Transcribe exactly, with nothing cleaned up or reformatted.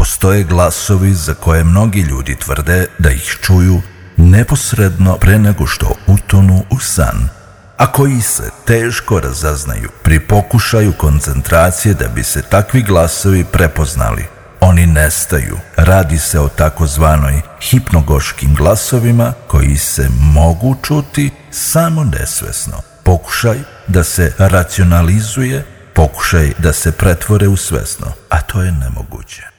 Postoje glasovi za koje mnogi ljudi tvrde da ih čuju neposredno pre nego što utonu u san, a koji se teško razaznaju pri pokušaju koncentracije da bi se takvi glasovi prepoznali. Oni nestaju. Radi se o takozvanoj hipnogoškim glasovima koji se mogu čuti samo nesvesno. Pokušaj da se racionalizuje, pokušaj da se pretvore u svesno, a to je nemoguće.